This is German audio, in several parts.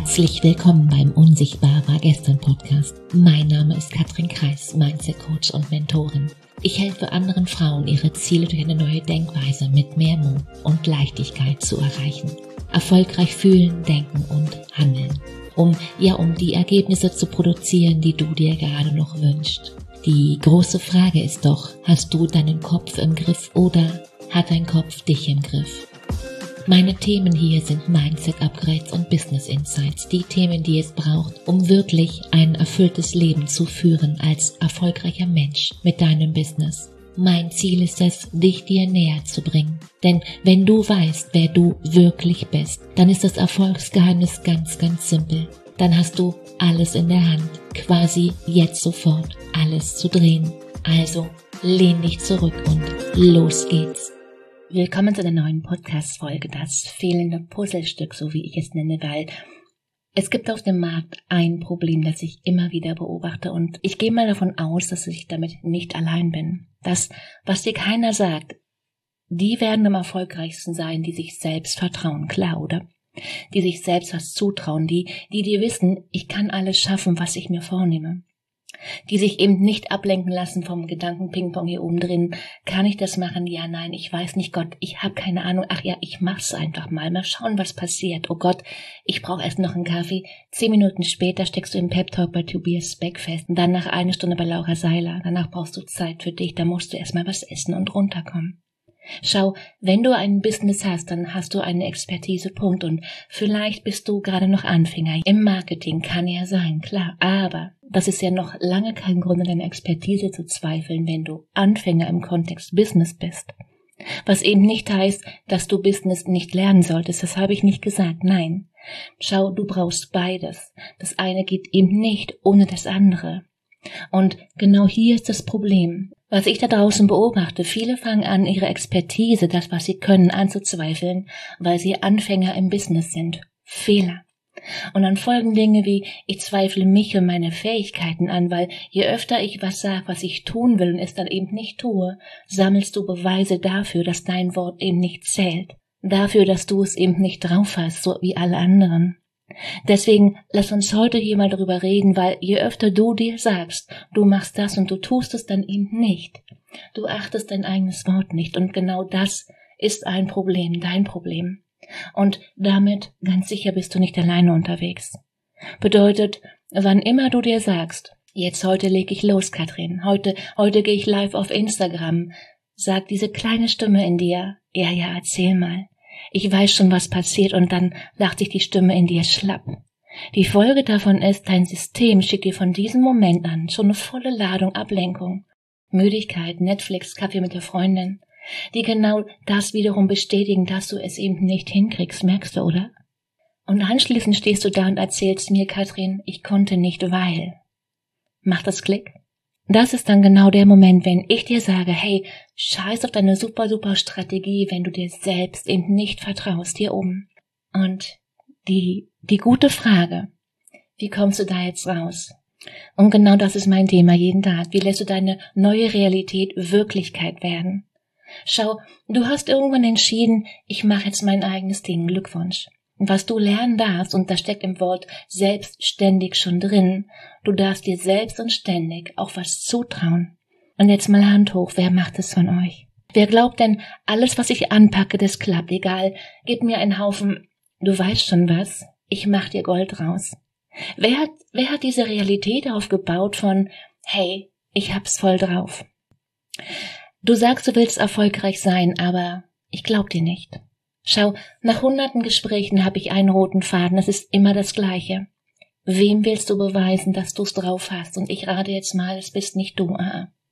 Herzlich willkommen beim Unsichtbar war gestern Podcast. Mein Name ist Katrin Kreis, Mindset Coach und Mentorin. Ich helfe anderen Frauen, ihre Ziele durch eine neue Denkweise mit mehr Mut und Leichtigkeit zu erreichen. Erfolgreich fühlen, denken und handeln. Um die Ergebnisse zu produzieren, die du dir gerade noch wünschst. Die große Frage ist doch, hast du deinen Kopf im Griff oder hat dein Kopf dich im Griff? Meine Themen hier sind Mindset-Upgrades und Business-Insights, die Themen, die es braucht, um wirklich ein erfülltes Leben zu führen als erfolgreicher Mensch mit deinem Business. Mein Ziel ist es, dich dir näher zu bringen. Denn wenn du weißt, wer du wirklich bist, dann ist das Erfolgsgeheimnis ganz, ganz simpel. Dann hast du alles in der Hand, quasi jetzt sofort alles zu drehen. Also lehn dich zurück und los geht's. Willkommen zu der neuen Podcast-Folge, das fehlende Puzzlestück, so wie ich es nenne, weil es gibt auf dem Markt ein Problem, das ich immer wieder beobachte und ich gehe mal davon aus, dass ich damit nicht allein bin. Das, was dir keiner sagt, die werden am erfolgreichsten sein, die sich selbst vertrauen, klar, oder? Die sich selbst was zutrauen, die dir wissen, ich kann alles schaffen, was ich mir vornehme. Die sich eben nicht ablenken lassen vom Gedanken-Ping-Pong hier oben drin. Kann ich das machen? Ja, nein, ich weiß nicht, Gott, ich habe keine Ahnung. Ach ja, ich mach's einfach mal schauen, was passiert. Oh Gott, ich brauche erst noch einen Kaffee. 10 Minuten später steckst du im Pep-Talk bei Tobias Beck fest. Und dann nach 1 Stunde bei Laura Seiler. Danach brauchst du Zeit für dich. Da musst du erstmal was essen und runterkommen. Schau, wenn du ein Business hast, dann hast du eine Expertise, Punkt. Und vielleicht bist du gerade noch Anfänger. Im Marketing kann ja sein, klar. Aber das ist ja noch lange kein Grund, an deiner Expertise zu zweifeln, wenn du Anfänger im Kontext Business bist. Was eben nicht heißt, dass du Business nicht lernen solltest. Das habe ich nicht gesagt, nein. Schau, du brauchst beides. Das eine geht eben nicht ohne das andere. Und genau hier ist das Problem. Was ich da draußen beobachte, viele fangen an, ihre Expertise, das, was sie können, anzuzweifeln, weil sie Anfänger im Business sind. Fehler. Und dann folgen Dinge wie, ich zweifle mich und meine Fähigkeiten an, weil je öfter ich was sage, was ich tun will und es dann eben nicht tue, sammelst du Beweise dafür, dass dein Wort eben nicht zählt. Dafür, dass du es eben nicht drauf hast, so wie alle anderen. Deswegen lass uns heute hier mal darüber reden, weil je öfter du dir sagst, du machst das und du tust es dann eben nicht. Du achtest dein eigenes Wort nicht und genau das ist ein Problem, dein Problem. Und damit, ganz sicher, bist du nicht alleine unterwegs. Bedeutet, wann immer du dir sagst, jetzt heute leg ich los, Katrin, heute gehe ich live auf Instagram, sagt diese kleine Stimme in dir, ja, erzähl mal. Ich weiß schon, was passiert und dann lacht sich die Stimme in dir schlapp. Die Folge davon ist, dein System schickt dir von diesem Moment an schon eine volle Ladung Ablenkung. Müdigkeit, Netflix, Kaffee mit der Freundin, die genau das wiederum bestätigen, dass du es eben nicht hinkriegst, merkst du, oder? Und anschließend stehst du da und erzählst mir, Katrin, ich konnte nicht, weil. Macht das Klick? Das ist dann genau der Moment, wenn ich dir sage, hey, scheiß auf deine super Strategie, wenn du dir selbst eben nicht vertraust, hier oben. Und die gute Frage, wie kommst du da jetzt raus? Und genau das ist mein Thema jeden Tag. Wie lässt du deine neue Realität Wirklichkeit werden? Schau, du hast irgendwann entschieden, ich mache jetzt mein eigenes Ding, Glückwunsch. Und was du lernen darfst, und das steckt im Wort selbstständig schon drin, du darfst dir selbst und ständig auch was zutrauen. Und jetzt mal Hand hoch, wer macht es von euch? Wer glaubt denn, alles, was ich anpacke, das klappt, egal, gib mir einen Haufen, du weißt schon was, ich mach dir Gold raus. Wer hat diese Realität aufgebaut von, hey, ich hab's voll drauf? Du sagst, du willst erfolgreich sein, aber ich glaub dir nicht. Schau, nach hunderten Gesprächen habe ich einen roten Faden, es ist immer das Gleiche. Wem willst du beweisen, dass du's drauf hast? Und ich rate jetzt mal, es bist nicht du.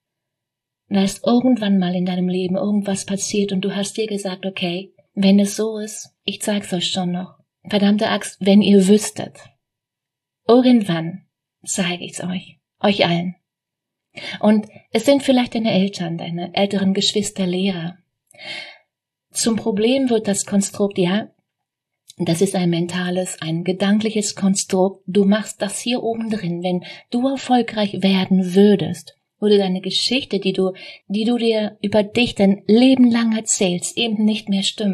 Da ist irgendwann mal in deinem Leben irgendwas passiert und du hast dir gesagt, okay, wenn es so ist, ich zeig's euch schon noch. Verdammte Axt, wenn ihr wüsstet. Irgendwann zeige ich's euch allen. Und es sind vielleicht deine Eltern, deine älteren Geschwister, Lehrer. Zum Problem wird das Konstrukt, ja, das ist ein mentales, ein gedankliches Konstrukt. Du machst das hier oben drin. Wenn du erfolgreich werden würdest, würde deine Geschichte, die du dir über dich dein Leben lang erzählst, eben nicht mehr stimmen.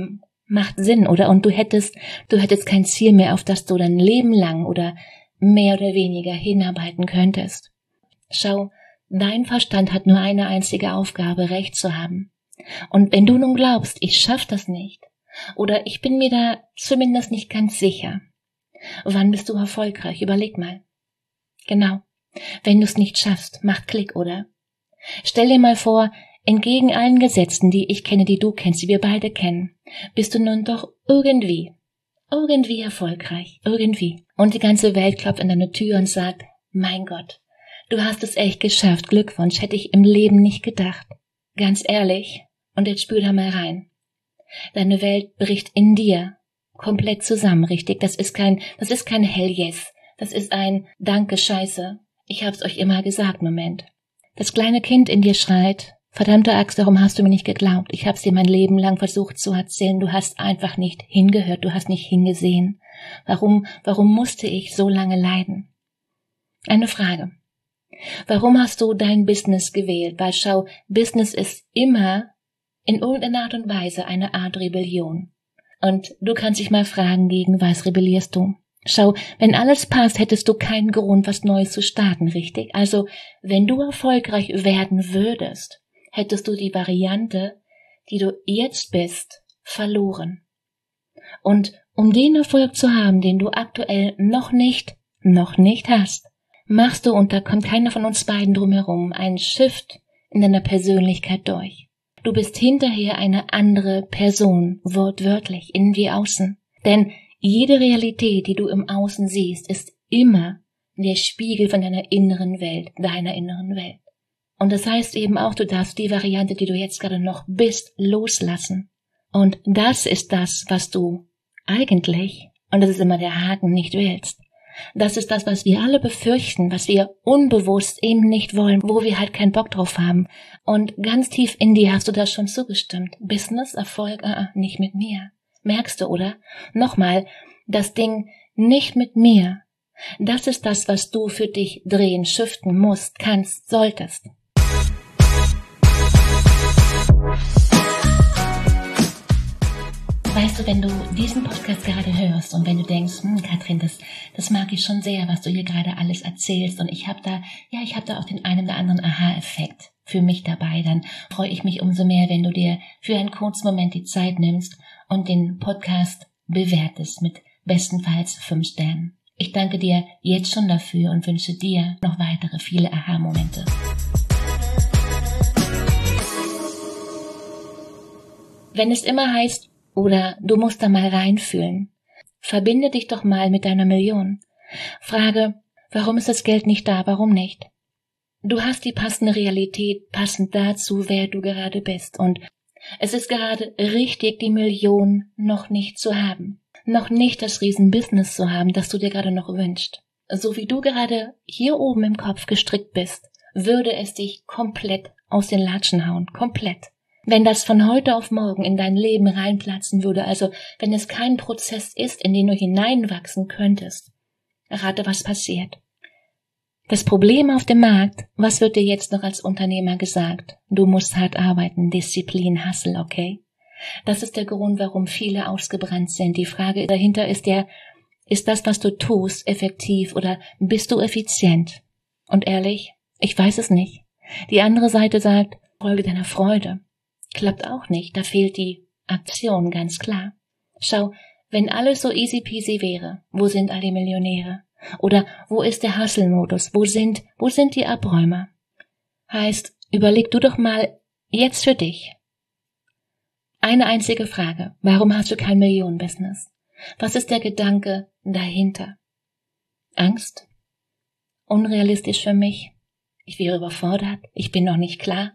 Macht Sinn, oder? Und du hättest kein Ziel mehr, auf das du dein Leben lang oder mehr oder weniger hinarbeiten könntest. Schau, dein Verstand hat nur eine einzige Aufgabe, Recht zu haben. Und wenn du nun glaubst, ich schaff das nicht, oder ich bin mir da zumindest nicht ganz sicher, wann bist du erfolgreich? Überleg mal. Genau. Wenn du es nicht schaffst, macht Klick, oder? Stell dir mal vor, entgegen allen Gesetzen, die ich kenne, die du kennst, die wir beide kennen, bist du nun doch irgendwie erfolgreich, irgendwie. Und die ganze Welt klopft an deine Tür und sagt, mein Gott, du hast es echt geschafft, Glückwunsch, hätte ich im Leben nicht gedacht. Ganz ehrlich, und jetzt spür da mal rein. Deine Welt bricht in dir komplett zusammen, richtig? Das ist kein Hell yes, das ist ein Danke, Scheiße. Ich hab's euch immer gesagt, Moment. Das kleine Kind in dir schreit, verdammte Axt, warum hast du mir nicht geglaubt? Ich hab's dir mein Leben lang versucht zu erzählen, du hast einfach nicht hingehört, du hast nicht hingesehen. Warum musste ich so lange leiden? Eine Frage. Warum hast du dein Business gewählt? Weil schau, Business ist immer in irgendeiner Art und Weise eine Art Rebellion. Und du kannst dich mal fragen, gegen was rebellierst du? Schau, wenn alles passt, hättest du keinen Grund, was Neues zu starten, richtig? Also, wenn du erfolgreich werden würdest, hättest du die Variante, die du jetzt bist, verloren. Und um den Erfolg zu haben, den du aktuell noch nicht hast, machst du, und da kommt keiner von uns beiden drum herum, einen Shift in deiner Persönlichkeit durch. Du bist hinterher eine andere Person, wortwörtlich, innen wie außen. Denn jede Realität, die du im Außen siehst, ist immer der Spiegel von deiner inneren Welt, Und das heißt eben auch, du darfst die Variante, die du jetzt gerade noch bist, loslassen. Und das ist das, was du eigentlich, und das ist immer der Haken, nicht willst. Das ist das, was wir alle befürchten, was wir unbewusst eben nicht wollen, wo wir halt keinen Bock drauf haben. Und ganz tief in dir hast du das schon zugestimmt. Business, Erfolg, nicht mit mir. Merkst du, oder? Nochmal, das Ding nicht mit mir. Das ist das, was du für dich drehen, shiften musst, kannst, solltest. Weißt du, wenn du diesen Podcast gerade hörst und wenn du denkst, Katrin, das mag ich schon sehr, was du hier gerade alles erzählst, und ich habe da auch den einen oder anderen Aha-Effekt für mich dabei, dann freue ich mich umso mehr, wenn du dir für einen kurzen Moment die Zeit nimmst und den Podcast bewertest mit bestenfalls 5 Sternen. Ich danke dir jetzt schon dafür und wünsche dir noch weitere viele Aha-Momente. Wenn es immer heißt, oder du musst da mal reinfühlen, verbinde dich doch mal mit deiner Million. Frage, warum ist das Geld nicht da, warum nicht? Du hast die passende Realität, passend dazu, wer du gerade bist, und es ist gerade richtig, die Million noch nicht zu haben, noch nicht das Riesenbusiness zu haben, das du dir gerade noch wünschst. So wie du gerade hier oben im Kopf gestrickt bist, würde es dich komplett aus den Latschen hauen, komplett. Wenn das von heute auf morgen in dein Leben reinplatzen würde, also wenn es kein Prozess ist, in den du hineinwachsen könntest, rate, was passiert. Das Problem auf dem Markt, was wird dir jetzt noch als Unternehmer gesagt? Du musst hart arbeiten, Disziplin, Hustle, okay? Das ist der Grund, warum viele ausgebrannt sind. Die Frage dahinter ist ist das, was du tust, effektiv oder bist du effizient? Und ehrlich, ich weiß es nicht. Die andere Seite sagt, folge deiner Freude. Klappt auch nicht, da fehlt die Aktion, ganz klar. Schau, wenn alles so easy peasy wäre, wo sind all die Millionäre? Oder wo ist der Hustle-Modus? Wo sind die Abräumer? Heißt, überleg du doch mal jetzt für dich. Eine einzige Frage, warum hast du kein Millionen-Business? Was ist der Gedanke dahinter? Angst? Unrealistisch für mich? Ich wäre überfordert? Ich bin noch nicht klar?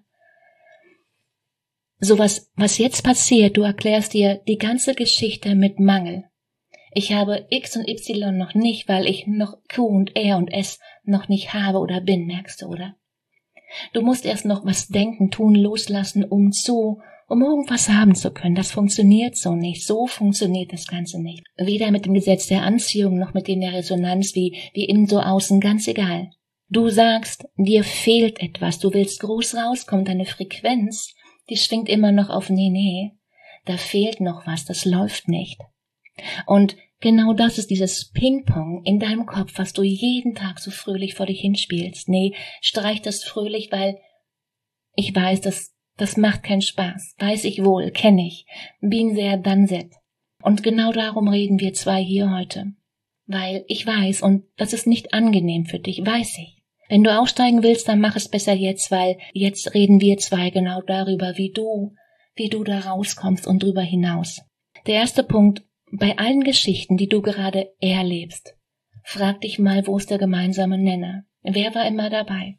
Sowas, was jetzt passiert, du erklärst dir die ganze Geschichte mit Mangel. Ich habe X und Y noch nicht, weil ich noch Q und R und S noch nicht habe oder bin, merkst du, oder? Du musst erst noch was denken, tun, loslassen, um irgendwas haben zu können. Das funktioniert so nicht. So funktioniert das Ganze nicht. Weder mit dem Gesetz der Anziehung noch mit dem der Resonanz, wie innen so außen, ganz egal. Du sagst, dir fehlt etwas, du willst groß rauskommen, deine Frequenz, die schwingt immer noch auf nee. da fehlt noch was, das läuft nicht. Und genau das ist dieses Ping-Pong in deinem Kopf, was du jeden Tag so fröhlich vor dich hinspielst. Nee, streich das fröhlich, weil ich weiß, das macht keinen Spaß. Weiß ich wohl, kenne ich. Been there, done that. Und genau darum reden wir zwei hier heute. Weil ich weiß, und das ist nicht angenehm für dich, weiß ich. Wenn du aussteigen willst, dann mach es besser jetzt, weil jetzt reden wir zwei genau darüber, wie du da rauskommst und drüber hinaus. Der erste Punkt, bei allen Geschichten, die du gerade erlebst, frag dich mal, wo ist der gemeinsame Nenner? Wer war immer dabei?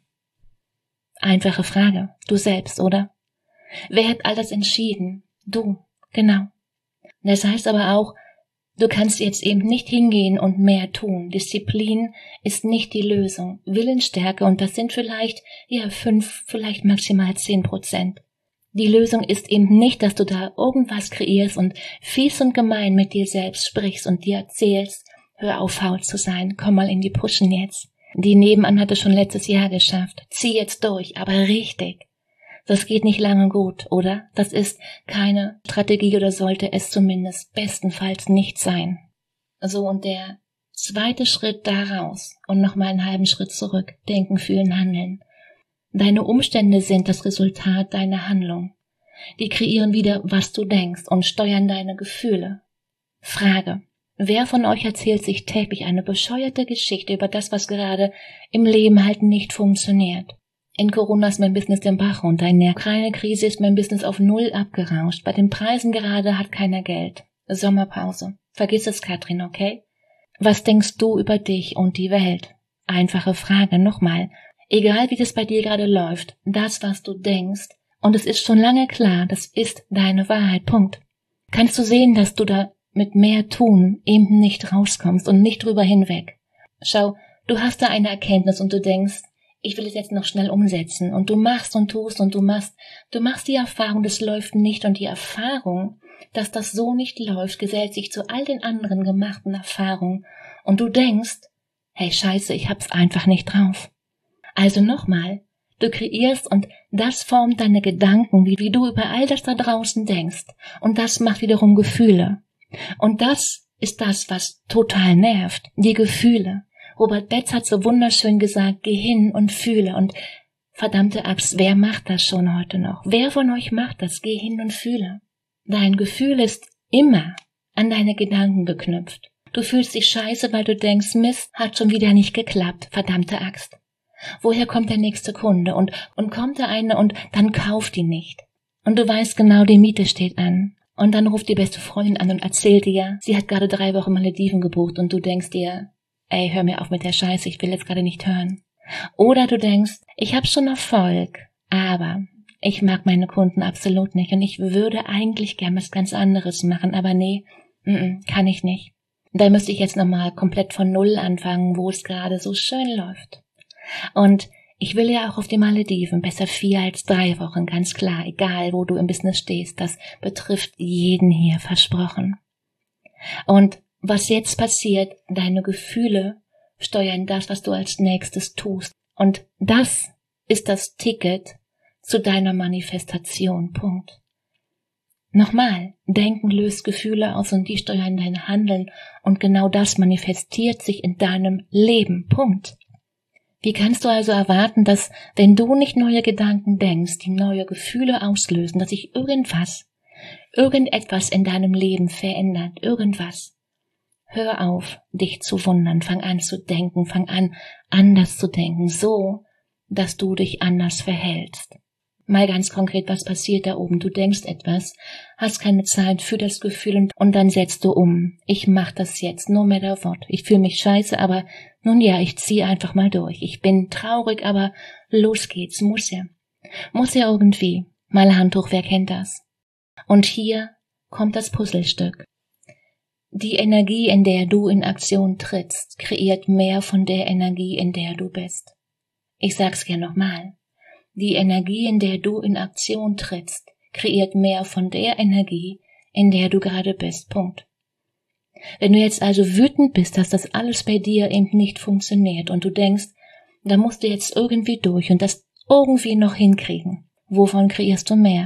Einfache Frage, du selbst, oder? Wer hat all das entschieden? Du, genau. Das heißt aber auch, du kannst jetzt eben nicht hingehen und mehr tun. Disziplin ist nicht die Lösung. Willensstärke, und das sind vielleicht 5, vielleicht maximal 10%. Die Lösung ist eben nicht, dass du da irgendwas kreierst und fies und gemein mit dir selbst sprichst und dir erzählst, hör auf, faul zu sein, komm mal in die Pushen jetzt. Die nebenan hat es schon letztes Jahr geschafft. Zieh jetzt durch, aber richtig. Das geht nicht lange gut, oder? Das ist keine Strategie oder sollte es zumindest bestenfalls nicht sein. So, und der zweite Schritt daraus und nochmal einen halben Schritt zurück. Denken, fühlen, handeln. Deine Umstände sind das Resultat deiner Handlung. Die kreieren wieder, was du denkst und steuern deine Gefühle. Frage. Wer von euch erzählt sich täglich eine bescheuerte Geschichte über das, was gerade im Leben halt nicht funktioniert? In Corona ist mein Business den Bach runter, in der Ukraine-Krise ist mein Business auf 0 abgerauscht, bei den Preisen gerade hat keiner Geld. Sommerpause. Vergiss es, Katrin, okay? Was denkst du über dich und die Welt? Einfache Frage, nochmal. Egal wie das bei dir gerade läuft, das, was du denkst, und es ist schon lange klar, das ist deine Wahrheit, Punkt. Kannst du sehen, dass du da mit mehr Tun eben nicht rauskommst und nicht drüber hinweg? Schau, du hast da eine Erkenntnis und du denkst, ich will es jetzt noch schnell umsetzen, und du machst und tust und du machst die Erfahrung, das läuft nicht, und die Erfahrung, dass das so nicht läuft, gesellt sich zu all den anderen gemachten Erfahrungen, und du denkst, hey Scheiße, ich hab's einfach nicht drauf. Also nochmal, du kreierst und das formt deine Gedanken, wie du über all das da draußen denkst, und das macht wiederum Gefühle. Und das ist das, was total nervt, die Gefühle. Robert Betz hat so wunderschön gesagt, geh hin und fühle, und verdammte Axt, wer macht das schon heute noch? Wer von euch macht das? Geh hin und fühle. Dein Gefühl ist immer an deine Gedanken geknüpft. Du fühlst dich scheiße, weil du denkst, Mist, hat schon wieder nicht geklappt, verdammte Axt. Woher kommt der nächste Kunde? Und kommt da eine und dann kauft die nicht. Und du weißt genau, die Miete steht an. Und dann ruft die beste Freundin an und erzählt dir, sie hat gerade 3 Wochen Malediven gebucht, und du denkst dir, ey, hör mir auf mit der Scheiße, ich will jetzt gerade nicht hören. Oder du denkst, ich habe schon Erfolg, aber ich mag meine Kunden absolut nicht und ich würde eigentlich gern was ganz anderes machen, aber nee, kann ich nicht. Da müsste ich jetzt nochmal komplett von Null anfangen, wo es gerade so schön läuft. Und ich will ja auch auf die Malediven, besser 4 als 3 Wochen, ganz klar, egal wo du im Business stehst, das betrifft jeden hier, versprochen. Und was jetzt passiert, deine Gefühle steuern das, was du als nächstes tust. Und das ist das Ticket zu deiner Manifestation. Punkt. Nochmal, Denken löst Gefühle aus und die steuern dein Handeln, und genau das manifestiert sich in deinem Leben. Punkt. Wie kannst du also erwarten, dass, wenn du nicht neue Gedanken denkst, die neue Gefühle auslösen, dass sich irgendetwas in deinem Leben verändert, irgendwas? Hör auf, dich zu wundern, fang an zu denken, fang an, anders zu denken, so, dass du dich anders verhältst. Mal ganz konkret, was passiert da oben? Du denkst etwas, hast keine Zeit für das Gefühl und dann setzt du um. Ich mach das jetzt, no matter what. Ich fühle mich scheiße, aber nun ja, ich ziehe einfach mal durch. Ich bin traurig, aber los geht's, muss ja. Muss ja irgendwie. Mal Handtuch, wer kennt das? Und hier kommt das Puzzlestück. Die Energie, in der du in Aktion trittst, kreiert mehr von der Energie, in der du bist. Ich sag's gern nochmal. Die Energie, in der du in Aktion trittst, kreiert mehr von der Energie, in der du gerade bist. Punkt. Wenn du jetzt also wütend bist, dass das alles bei dir eben nicht funktioniert und du denkst, da musst du jetzt irgendwie durch und das irgendwie noch hinkriegen, wovon kreierst du mehr?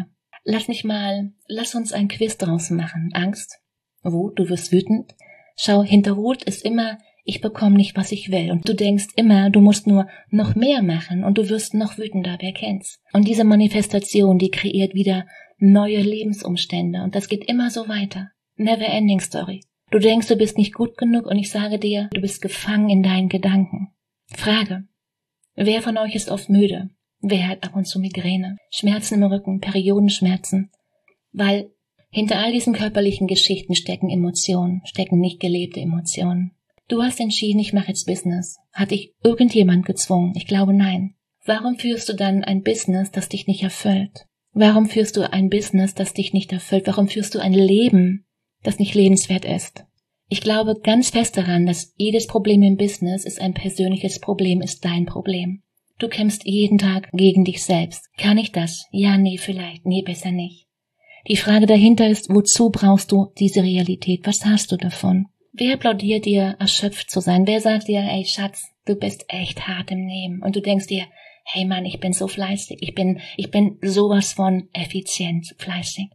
Lass uns ein Quiz draus machen. Angst? Wut? Du wirst wütend? Schau, hinter Wut ist immer, ich bekomme nicht, was ich will. Und du denkst immer, du musst nur noch mehr machen und du wirst noch wütender, wer kennt's? Und diese Manifestation, die kreiert wieder neue Lebensumstände und das geht immer so weiter. Never ending story. Du denkst, du bist nicht gut genug und ich sage dir, du bist gefangen in deinen Gedanken. Frage. Wer von euch ist oft müde? Wer hat ab und zu Migräne? Schmerzen im Rücken, Periodenschmerzen? Weil hinter all diesen körperlichen Geschichten stecken Emotionen, stecken nicht gelebte Emotionen. Du hast entschieden, ich mache jetzt Business. Hat dich irgendjemand gezwungen? Ich glaube, nein. Warum führst du dann ein Business, das dich nicht erfüllt? Warum führst du ein Business, das dich nicht erfüllt? Warum führst du ein Leben, das nicht lebenswert ist? Ich glaube ganz fest daran, dass jedes Problem im Business ist ein persönliches Problem, ist dein Problem. Du kämpfst jeden Tag gegen dich selbst. Kann ich das? Ja, nee, vielleicht. Nee, besser nicht. Die Frage dahinter ist, wozu brauchst du diese Realität? Was hast du davon? Wer applaudiert dir, erschöpft zu sein? Wer sagt dir, ey Schatz, du bist echt hart im Nehmen? Und du denkst dir, hey Mann, ich bin so fleißig. Ich bin sowas von effizient fleißig.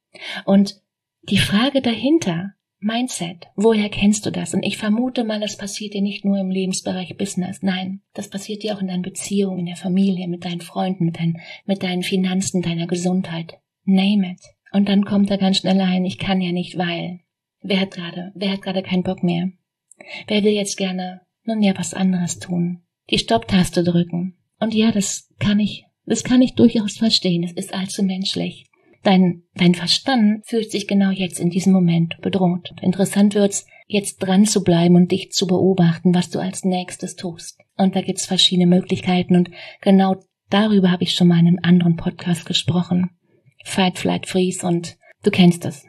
Und die Frage dahinter, Mindset, woher kennst du das? Und ich vermute mal, das passiert dir nicht nur im Lebensbereich Business. Nein, das passiert dir auch in deinen Beziehungen, in der Familie, mit deinen Freunden, mit deinen Finanzen, deiner Gesundheit. Name it. Und dann kommt da ganz schnell ein, ich kann ja nicht, weil. Wer hat gerade keinen Bock mehr? Wer will jetzt gerne, was anderes tun? Die Stopptaste drücken. Und ja, das kann ich durchaus verstehen. Es ist allzu menschlich. Dein Verstand fühlt sich genau jetzt in diesem Moment bedroht. Interessant wird's, jetzt dran zu bleiben und dich zu beobachten, was du als nächstes tust. Und da gibt's verschiedene Möglichkeiten und genau darüber habe ich schon mal in einem anderen Podcast gesprochen. Fight, Flight, Freeze und du kennst es.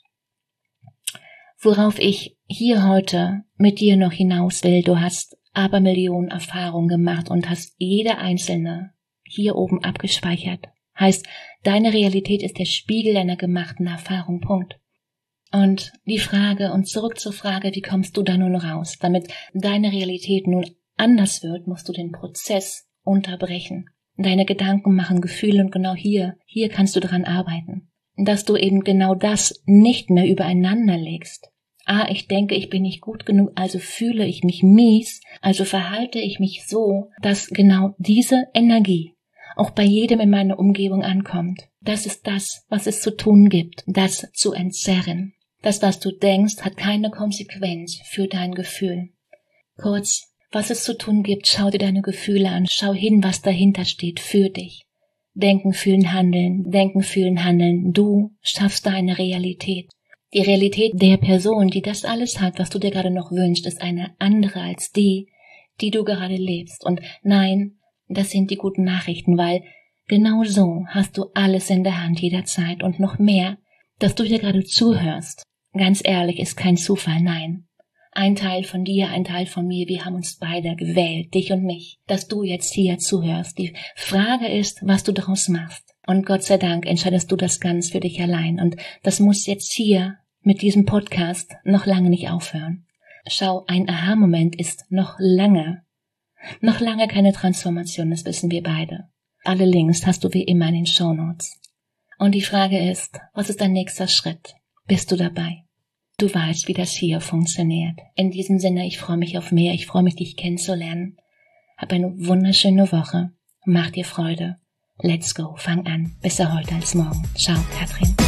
Worauf ich hier heute mit dir noch hinaus will, du hast Abermillionen Erfahrungen gemacht und hast jede einzelne hier oben abgespeichert. Heißt, deine Realität ist der Spiegel deiner gemachten Erfahrung, Punkt. Und zurück zur Frage, wie kommst du da nun raus? Damit deine Realität nun anders wird, musst du den Prozess unterbrechen. Deine Gedanken machen Gefühle und genau hier kannst du daran arbeiten. Dass du eben genau das nicht mehr übereinander legst. Ich denke, ich bin nicht gut genug, also fühle ich mich mies, also verhalte ich mich so, dass genau diese Energie auch bei jedem in meiner Umgebung ankommt. Das ist das, was es zu tun gibt, das zu entzerren. Das, was du denkst, hat keine Konsequenz für dein Gefühl. Kurz, was es zu tun gibt, schau dir deine Gefühle an, schau hin, was dahinter steht für dich. Denken, fühlen, handeln. Du schaffst deine Realität. Die Realität der Person, die das alles hat, was du dir gerade noch wünschst, ist eine andere als die du gerade lebst. Und nein, das sind die guten Nachrichten, weil genau so hast du alles in der Hand jederzeit und noch mehr, dass du dir gerade zuhörst. Ganz ehrlich, ist kein Zufall, nein. Ein Teil von dir, ein Teil von mir, wir haben uns beide gewählt, dich und mich, dass du jetzt hier zuhörst. Die Frage ist, was du daraus machst. Und Gott sei Dank entscheidest du das ganz für dich allein. Und das muss jetzt hier mit diesem Podcast noch lange nicht aufhören. Schau, ein Aha-Moment ist noch lange keine Transformation, das wissen wir beide. Alle Links hast du wie immer in den Shownotes. Und die Frage ist, was ist dein nächster Schritt? Bist du dabei? Du weißt, wie das hier funktioniert. In diesem Sinne, ich freue mich auf mehr, ich freue mich, dich kennenzulernen. Hab eine wunderschöne Woche. Mach dir Freude. Let's go, fang an. Besser heute als morgen. Ciao, Katrin.